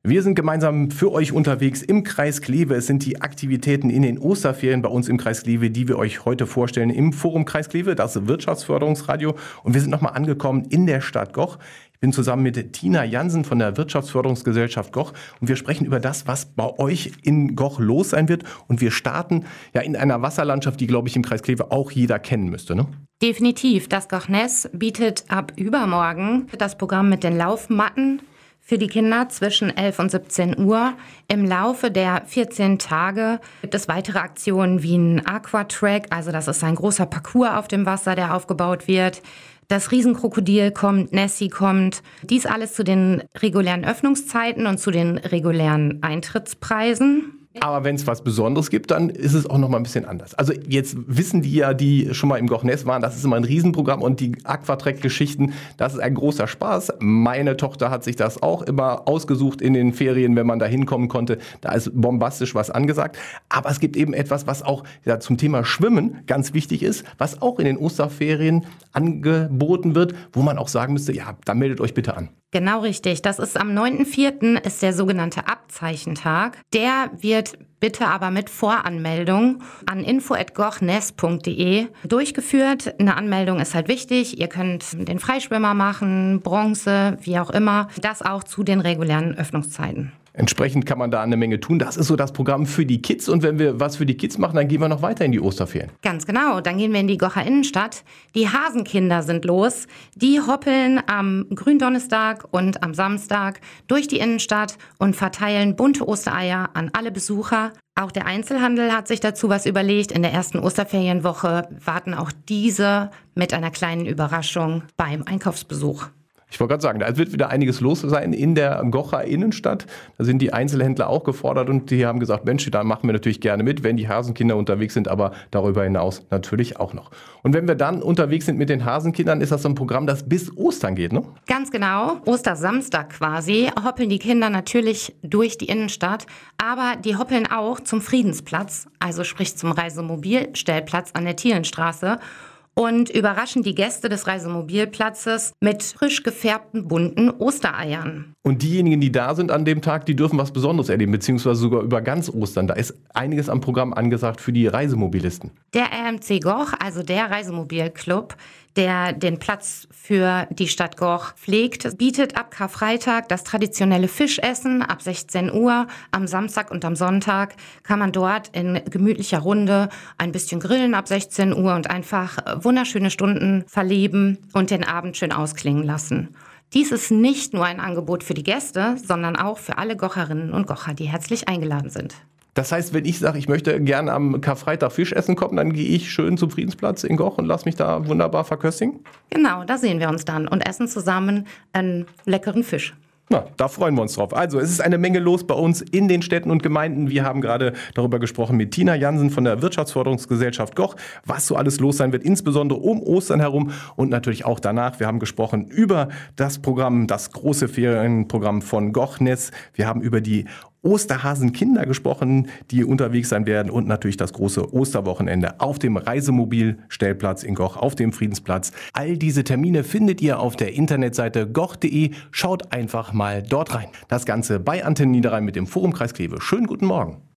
Wir sind gemeinsam für euch unterwegs im Kreis Kleve. Es sind die Aktivitäten in den Osterferien bei uns im Kreis Kleve, die wir euch heute vorstellen im Forum Kreis Kleve, das Wirtschaftsförderungsradio. Und wir sind nochmal angekommen in der Stadt Goch. Ich bin zusammen mit Tina Jansen von der Wirtschaftsförderungsgesellschaft Goch und wir sprechen über das, was bei euch in Goch los sein wird. Und wir starten ja in einer Wasserlandschaft, die, glaube ich, im Kreis Kleve auch jeder kennen müsste, ne? Definitiv. Das Goch-Ness bietet ab übermorgen das Programm mit den Laufmatten für die Kinder zwischen 11 und 17 Uhr. Im Laufe der 14 Tage gibt es weitere Aktionen wie ein Aquatrack, also das ist ein großer Parcours auf dem Wasser, der aufgebaut wird. Das Riesenkrokodil kommt, Nessie kommt. Dies alles zu den regulären Öffnungszeiten und zu den regulären Eintrittspreisen. Aber wenn es was Besonderes gibt, dann ist es auch noch mal ein bisschen anders. Also jetzt wissen die ja, die schon mal im Goch-Ness waren, das ist immer ein Riesenprogramm und die Aquatrack-Geschichten, das ist ein großer Spaß. Meine Tochter hat sich das auch immer ausgesucht in den Ferien, wenn man da hinkommen konnte. Da ist bombastisch was angesagt. Aber es gibt eben etwas, was auch ja, zum Thema Schwimmen ganz wichtig ist, was auch in den Osterferien angeboten wird, wo man auch sagen müsste, ja, da meldet euch bitte an. Genau richtig. Das ist am 9.4. ist der sogenannte Abzeichentag. Der wird bitte aber mit Voranmeldung an info@gochness.de durchgeführt. Eine Anmeldung ist halt wichtig. Ihr könnt den Freischwimmer machen, Bronze, wie auch immer. Das auch zu den regulären Öffnungszeiten. Entsprechend kann man da eine Menge tun. Das ist so das Programm für die Kids. Und wenn wir was für die Kids machen, dann gehen wir noch weiter in die Osterferien. Ganz genau. Dann gehen wir in die Gocher Innenstadt. Die Hasenkinder sind los. Die hoppeln am Gründonnerstag und am Samstag durch die Innenstadt und verteilen bunte Ostereier an alle Besucher. Auch der Einzelhandel hat sich dazu was überlegt. In der ersten Osterferienwoche warten auch diese mit einer kleinen Überraschung beim Einkaufsbesuch. Ich wollte gerade sagen, da wird wieder einiges los sein in der Gocher Innenstadt. Da sind die Einzelhändler auch gefordert und die haben gesagt, Mensch, da machen wir natürlich gerne mit, wenn die Hasenkinder unterwegs sind, aber darüber hinaus natürlich auch noch. Und wenn wir dann unterwegs sind mit den Hasenkindern, ist das so ein Programm, das bis Ostern geht, ne? Ganz genau. Ostersamstag quasi hoppeln die Kinder natürlich durch die Innenstadt, aber die hoppeln auch zum Friedensplatz, also sprich zum Reisemobilstellplatz an der Thielenstraße. Und überraschen die Gäste des Reisemobilplatzes mit frisch gefärbten bunten Ostereiern. Und diejenigen, die da sind an dem Tag, die dürfen was Besonderes erleben, beziehungsweise sogar über ganz Ostern. Da ist einiges am Programm angesagt für die Reisemobilisten. Der RMC Goch, also der Reisemobilclub, der den Platz für die Stadt Goch pflegt, bietet ab Karfreitag das traditionelle Fischessen ab 16 Uhr. Am Samstag und am Sonntag kann man dort in gemütlicher Runde ein bisschen grillen ab 16 Uhr und einfach wunderschöne Stunden verleben und den Abend schön ausklingen lassen. Dies ist nicht nur ein Angebot für die Gäste, sondern auch für alle Gocherinnen und Gocher, die herzlich eingeladen sind. Das heißt, wenn ich sage, ich möchte gerne am Karfreitag Fisch essen kommen, dann gehe ich schön zum Friedensplatz in Goch und lasse mich da wunderbar verköstigen? Genau, da sehen wir uns dann und essen zusammen einen leckeren Fisch. Na, da freuen wir uns drauf. Also, es ist eine Menge los bei uns in den Städten und Gemeinden. Wir haben gerade darüber gesprochen mit Tina Jansen von der Wirtschaftsförderungsgesellschaft Goch, was so alles los sein wird, insbesondere um Ostern herum und natürlich auch danach. Wir haben gesprochen über das Programm, das große Ferienprogramm von Goch-Ness. Wir haben über die Osterhasenkinder gesprochen, die unterwegs sein werden und natürlich das große Osterwochenende auf dem Reisemobilstellplatz in Goch, auf dem Friedensplatz. All diese Termine findet ihr auf der Internetseite goch.de. Schaut einfach mal dort rein. Das Ganze bei Antenne Niederrhein mit dem Forum Kreis Kleve. Schönen guten Morgen.